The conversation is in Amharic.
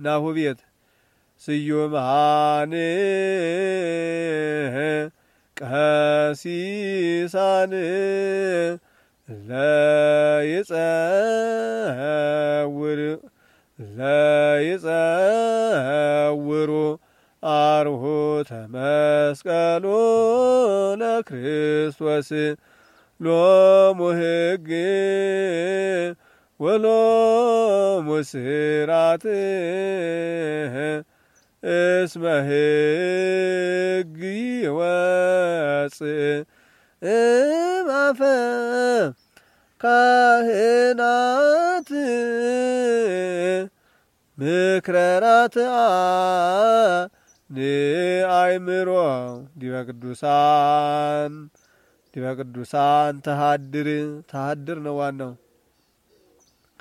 ናሁ ቤት ስዩማን ቀሲሳን ለይጸውሩ አርሆተ መስቀሉ ለክርስቶስ ሎሙ ሕግ ወሎሙ ስራት እስመ ሕግ ይወፅእ እምአፈ ካህናት ምክረ ራትዓ ንአእምሮ ዲበ ቅዱሳን ተሃድር ነው ዋናው።